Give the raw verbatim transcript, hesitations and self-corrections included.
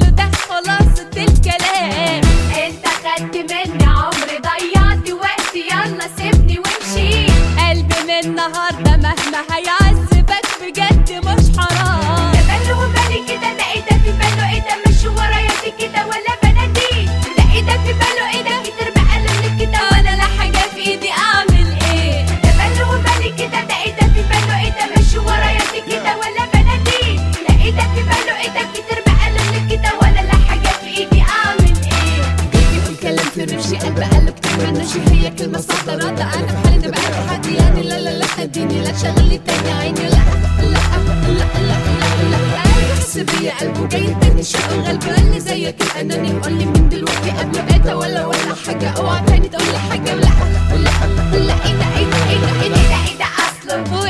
ده خلاصة الكلام. انت خدت مني عمري، ضيعت وقتي، يلا سيبني وامشي. قلبي من النهارده مهما هيعذبك بجد مش حرام. ده باله وبالي كده، ده ايه ده في باله ايه ده، مش ورايا دي كده ولا بناديك. ده ايه ده في باله ايه ده، كتير بقى لك كده وانا لا حاجه في ايدي اعمل ايه. ده باله وبالي كده، ده ايه ده في باله ايه ده، مش ورايا دي كده ولا بناديك. ده ايه ده في باله ايه ده، كتير بقى لك كده وانا لا حاجه في ايدي اعمل ايه. بيجي في الكلام في رمشي قلب قلب كتير منوش، هي كلمه صح رد انا في حالي ده بقى تحدي يعني. لا لا لا اديني لا شغلي تاني عيني. لا لا لا لا لا لا يحس بيا قلبه جاي تاني شغال بالي زيك الاناني. قولي من دلوقتي قبل بقيت ولا ولا حاجه، اوعى تاني تقولي حاجه. لا لا لا ايه ده ايه ده ايه ده ايه ده ايه ده اصلا.